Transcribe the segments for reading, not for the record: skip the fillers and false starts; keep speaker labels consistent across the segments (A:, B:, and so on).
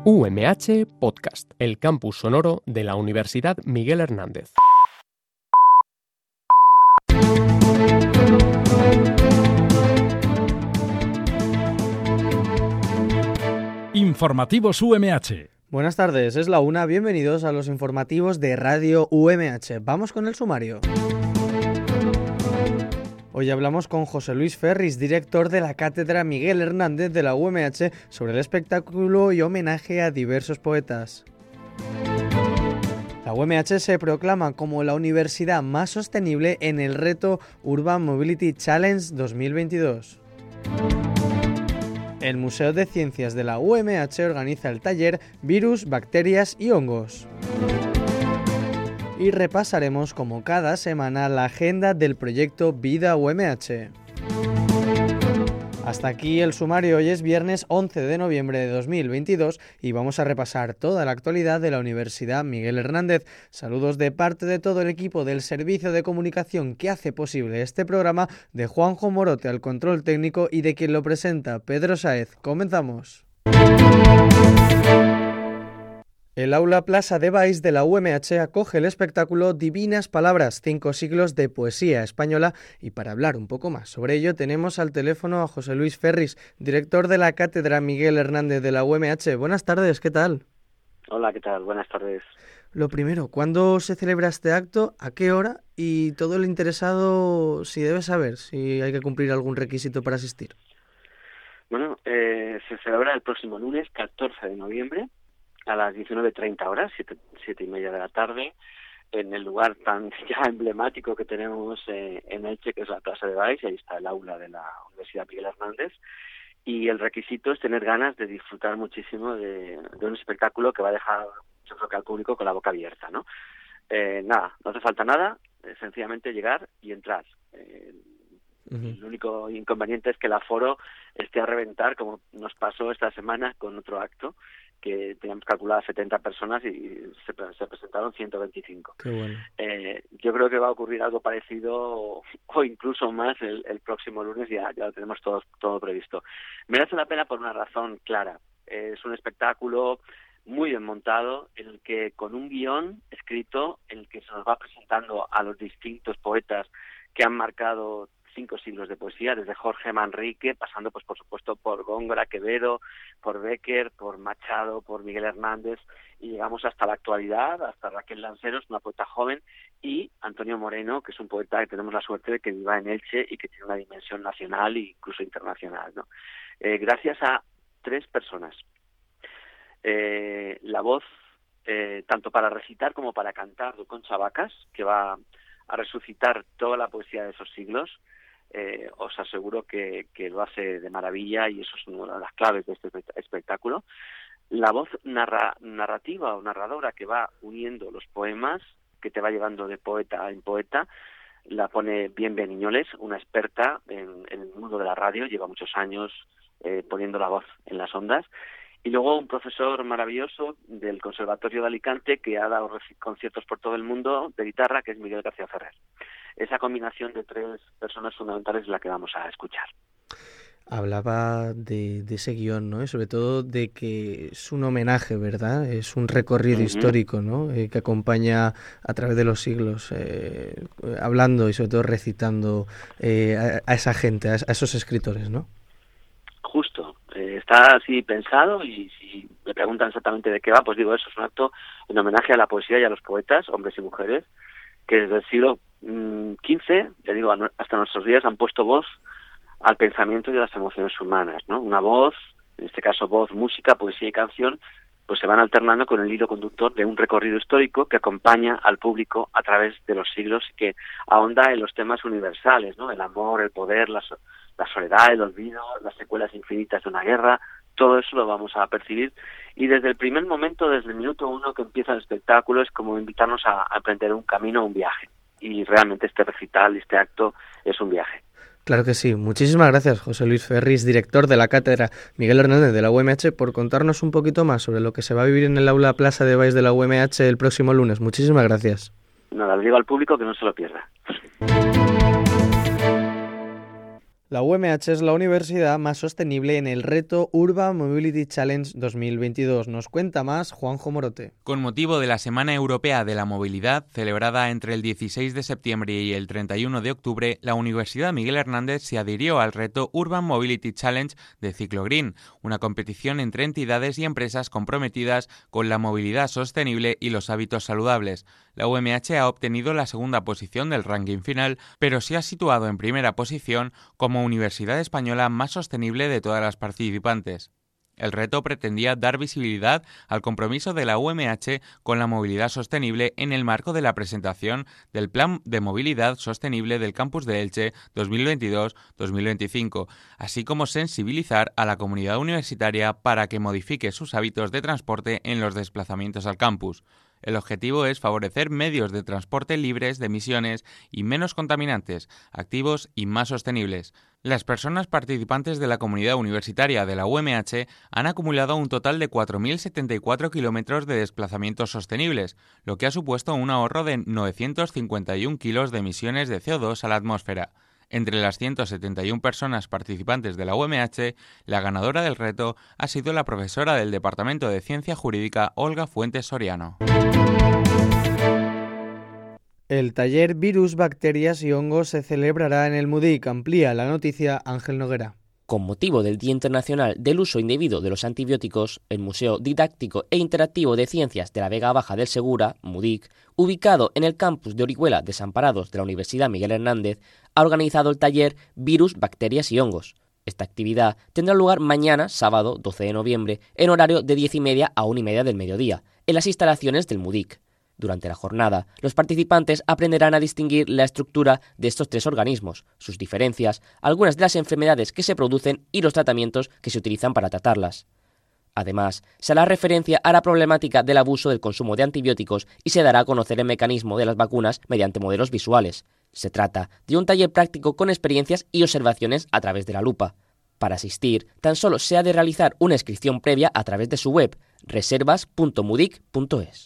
A: UMH Podcast, el campus sonoro de la Universidad Miguel Hernández.
B: Informativos UMH.
C: Buenas tardes, es la 1, bienvenidos a los informativos de Radio UMH. Vamos con el sumario. Hoy hablamos con José Luis Ferris, director de la Cátedra Miguel Hernández de la UMH, sobre el espectáculo y homenaje a diversos poetas. La UMH se proclama como la universidad más sostenible en el reto Urban Mobility Challenge 2022. El Museo de Ciencias de la UMH organiza el taller Virus, Bacterias y Hongos. Y repasaremos como cada semana la agenda del proyecto Vida UMH. Hasta aquí el sumario. Hoy es viernes 11 de noviembre de 2022 y vamos a repasar toda la actualidad de la Universidad Miguel Hernández. Saludos de parte de todo el equipo del Servicio de Comunicación que hace posible este programa, de Juanjo Morote al control técnico y de quien lo presenta, Pedro Sáez. Comenzamos. El Aula Plaza de Baix de la UMH acoge el espectáculo Divinas Palabras, 5 siglos de poesía española, y para hablar un poco más sobre ello tenemos al teléfono a José Luis Ferris, director de la Cátedra Miguel Hernández de la UMH. Buenas tardes, ¿qué tal?
D: Hola, ¿qué tal? Buenas tardes.
C: Lo primero, ¿cuándo se celebra este acto? ¿A qué hora? Y todo el interesado, si debe saber, si hay que cumplir algún requisito para asistir.
D: Bueno, se celebra el próximo lunes, 14 de noviembre, a las 19:30 horas, 7:30 de la tarde, en el lugar tan ya emblemático que tenemos en Elche, que es la Plaza de Baix, y ahí está el aula de la Universidad Miguel Hernández. Y el requisito es tener ganas de disfrutar muchísimo de un espectáculo que va a dejar, yo creo que al público, con la boca abierta, ¿no? Nada, no hace falta nada, sencillamente llegar y entrar. El único inconveniente es que el aforo esté a reventar, como nos pasó esta semana con otro acto, que teníamos calculadas 70 personas y se presentaron 125.
C: Qué bueno.
D: Yo creo que va a ocurrir algo parecido o incluso más el próximo lunes, ya lo tenemos todo previsto. Merece la pena por una razón clara. Es un espectáculo muy bien montado, en el que con un guión escrito, en el que se nos va presentando a los distintos poetas que han marcado 5 siglos de poesía, desde Jorge Manrique, pasando pues por supuesto por Góngora, Quevedo, por Bécquer, por Machado, por Miguel Hernández, y llegamos hasta la actualidad, hasta Raquel Lanceros, una poeta joven, y Antonio Moreno, que es un poeta que tenemos la suerte de que viva en Elche y que tiene una dimensión nacional e incluso internacional, ¿no? Gracias a 3 personas. La voz, tanto para recitar como para cantar, de Concha Vacas, que va a resucitar toda la poesía de esos siglos. Os aseguro que lo hace de maravilla, y eso es una de las claves de este espectáculo. La voz narrativa o narradora que va uniendo los poemas, que te va llevando de poeta en poeta, la pone Bien Beniñoles, una experta en el mundo de la radio, lleva muchos años poniendo la voz en las ondas. Y luego un profesor maravilloso del Conservatorio de Alicante, que ha dado conciertos por todo el mundo de guitarra, que es Miguel García Ferrer. Esa combinación de 3 personas fundamentales es la que vamos a escuchar.
C: Hablaba de ese guión, ¿no? Y sobre todo de que es un homenaje, ¿verdad? Es un recorrido histórico, ¿no? Que acompaña a través de los siglos, hablando y sobre todo recitando a esa gente, a esos escritores, ¿no?
D: Justo. Está así pensado, y si me preguntan exactamente de qué va, pues digo eso, es un acto en homenaje a la poesía y a los poetas, hombres y mujeres, que desde el siglo XV, ya digo, hasta nuestros días han puesto voz al pensamiento y a las emociones humanas, ¿no? Una voz, en este caso voz, música, poesía y canción, pues se van alternando con el hilo conductor de un recorrido histórico que acompaña al público a través de los siglos y que ahonda en los temas universales, ¿no? El amor, el poder, la soledad, el olvido, las secuelas infinitas de una guerra. Todo eso lo vamos a percibir, y desde el primer momento, desde el minuto 1 que empieza el espectáculo, es como invitarnos a emprender un camino, un viaje, y realmente este recital, este acto, es un viaje.
C: Claro que sí. Muchísimas gracias, José Luis Ferris, director de la Cátedra Miguel Hernández de la UMH, por contarnos un poquito más sobre lo que se va a vivir en el Aula Plaza de Baix de la UMH el próximo lunes. Muchísimas gracias.
D: Nada, le digo al público que no se lo pierda.
C: La UMH es la universidad más sostenible en el reto Urban Mobility Challenge 2022. Nos cuenta más Juanjo Morote.
B: Con motivo de la Semana Europea de la Movilidad, celebrada entre el 16 de septiembre y el 31 de octubre, la Universidad Miguel Hernández se adhirió al reto Urban Mobility Challenge de Ciclogreen, una competición entre entidades y empresas comprometidas con la movilidad sostenible y los hábitos saludables. La UMH ha obtenido la segunda posición del ranking final, pero se ha situado en primera posición como universidad española más sostenible de todas las participantes. El reto pretendía dar visibilidad al compromiso de la UMH con la movilidad sostenible en el marco de la presentación del Plan de Movilidad Sostenible del Campus de Elche 2022-2025, así como sensibilizar a la comunidad universitaria para que modifique sus hábitos de transporte en los desplazamientos al campus. El objetivo es favorecer medios de transporte libres de emisiones y menos contaminantes, activos y más sostenibles. Las personas participantes de la comunidad universitaria de la UMH han acumulado un total de 4.074 kilómetros de desplazamientos sostenibles, lo que ha supuesto un ahorro de 951 kilos de emisiones de CO2 a la atmósfera. Entre las 171 personas participantes de la UMH, la ganadora del reto ha sido la profesora del Departamento de Ciencia Jurídica Olga Fuentes Soriano.
C: El taller Virus, Bacterias y Hongos se celebrará en el MUDIC. Amplía la noticia Ángel Noguera.
E: Con motivo del Día Internacional del Uso Indebido de los Antibióticos, el Museo Didáctico e Interactivo de Ciencias de la Vega Baja del Segura, MUDIC, ubicado en el campus de Orihuela Desamparados de la Universidad Miguel Hernández, ha organizado el taller Virus, Bacterias y Hongos. Esta actividad tendrá lugar mañana, sábado 12 de noviembre, en horario de 10:30 a 1:30 del mediodía, en las instalaciones del MUDIC. Durante la jornada, los participantes aprenderán a distinguir la estructura de estos tres organismos, sus diferencias, algunas de las enfermedades que se producen y los tratamientos que se utilizan para tratarlas. Además, se hará referencia a la problemática del abuso del consumo de antibióticos y se dará a conocer el mecanismo de las vacunas mediante modelos visuales. Se trata de un taller práctico con experiencias y observaciones a través de la lupa. Para asistir, tan solo se ha de realizar una inscripción previa a través de su web, reservas.mudic.es.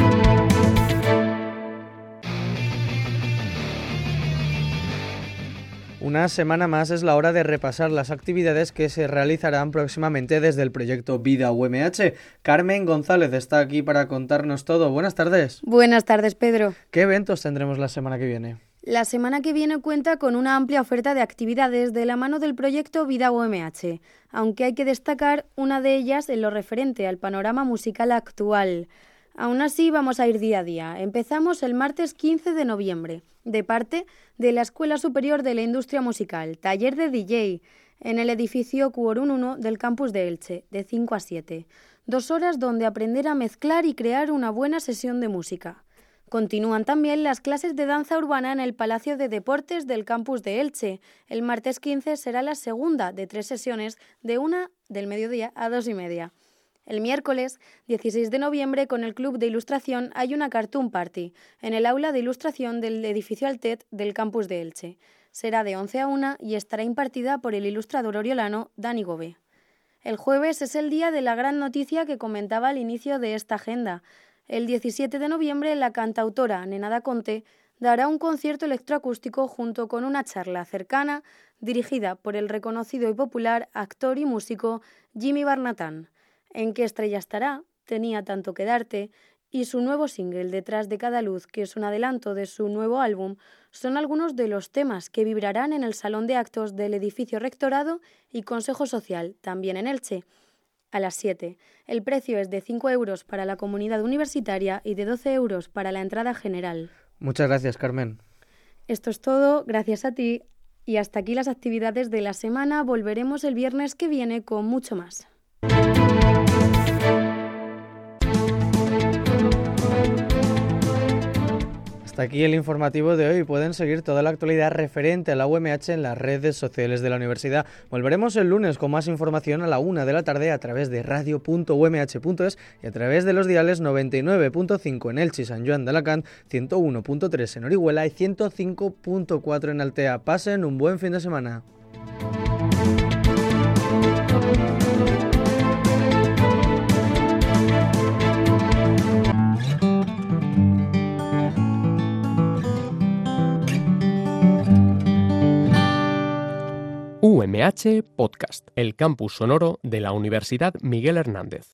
C: Una semana más es la hora de repasar las actividades que se realizarán próximamente desde el proyecto Vida UMH. Carmen González está aquí para contarnos todo. Buenas tardes.
F: Buenas tardes, Pedro.
C: ¿Qué eventos tendremos la semana que viene?
F: La semana que viene cuenta con una amplia oferta de actividades de la mano del proyecto Vida UMH, aunque hay que destacar una de ellas en lo referente al panorama musical actual. Aún así, vamos a ir día a día. Empezamos el martes 15 de noviembre, de parte de la Escuela Superior de la Industria Musical, taller de DJ, en el edificio Quorum 1 del campus de Elche, de 5 a 7. 2 horas donde aprender a mezclar y crear una buena sesión de música. Continúan también las clases de danza urbana en el Palacio de Deportes del campus de Elche. El martes 15 será la segunda de 3 sesiones, de 1 del mediodía a 2:30. El miércoles 16 de noviembre, con el Club de Ilustración, hay una Cartoon Party en el aula de ilustración del edificio Altet del campus de Elche. Será de 11 a 1 y estará impartida por el ilustrador oriolano Dani Gobé. El jueves es el día de la gran noticia que comentaba al inicio de esta agenda. El 17 de noviembre, la cantautora Nenada Conte dará un concierto electroacústico junto con una charla cercana dirigida por el reconocido y popular actor y músico Jimmy Barnatán. ¿En qué estrella estará? Tenía tanto que darte, y su nuevo single Detrás de cada luz, que es un adelanto de su nuevo álbum, son algunos de los temas que vibrarán en el salón de actos del edificio Rectorado y Consejo Social, también en Elche, a las 7. El precio es de 5 euros para la comunidad universitaria y de 12 euros para la entrada general.
C: Muchas gracias, Carmen.
F: Esto es todo, gracias a ti, y hasta aquí las actividades de la semana. Volveremos el viernes que viene con mucho más.
C: Hasta aquí el informativo de hoy. Pueden seguir toda la actualidad referente a la UMH en las redes sociales de la universidad. Volveremos el lunes con más información a la 1 de la tarde a través de radio.umh.es y a través de los diales 99.5 en Elche y San Joan de Alacant, 101.3 en Orihuela y 105.4 en Altea. Pasen un buen fin de semana.
A: UMH Podcast, el campus sonoro de la Universidad Miguel Hernández.